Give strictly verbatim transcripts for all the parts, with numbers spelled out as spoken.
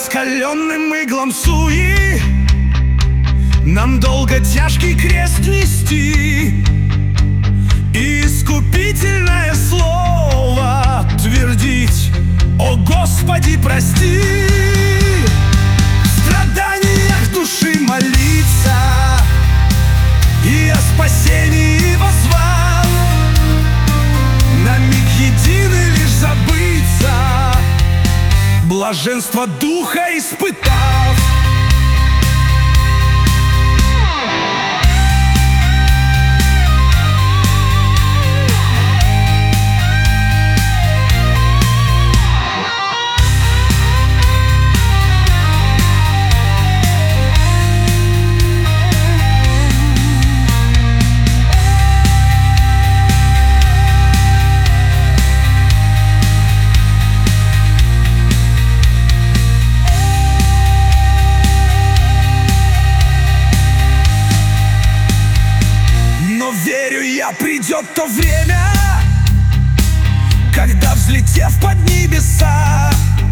раскаленным иглам суи нам долго тяжкий крест нести, и искупительное слово твердить: «О Господи, прости!» В страданиях души молиться и о спасении воззвав, на миг единый лишь забыться, блаженство духа испытав. Верю я, придет то время, когда, взлетев под небеса,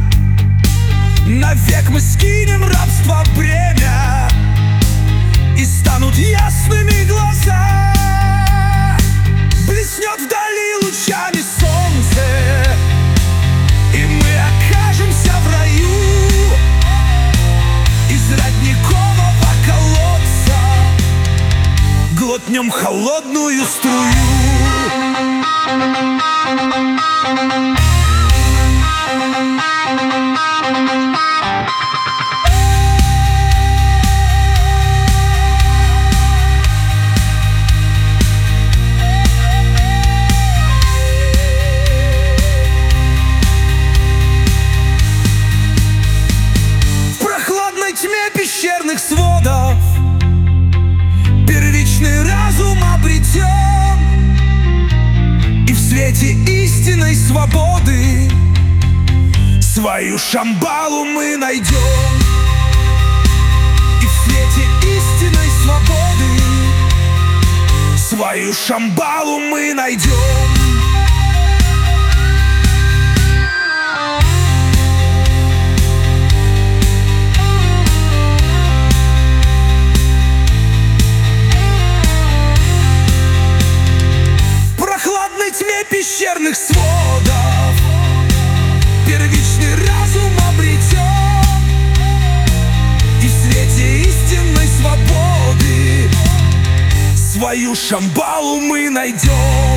навек мы скинем рабство бремя, и станут ясными глаза. Блеснет вдали лучами солнце, и мы окажемся в раю. Из родникового колодца глотнем холодную струю. В прохладной тьме пещерных сводов первичный разум обретем, и в свете истинной свободы свою Шамбалу мы найдем. И в свете истинной свободы свою Шамбалу мы найдем. Тьме пещерных сводов первичный разум обретем, и в свете истинной свободы свою Шамбалу мы найдем.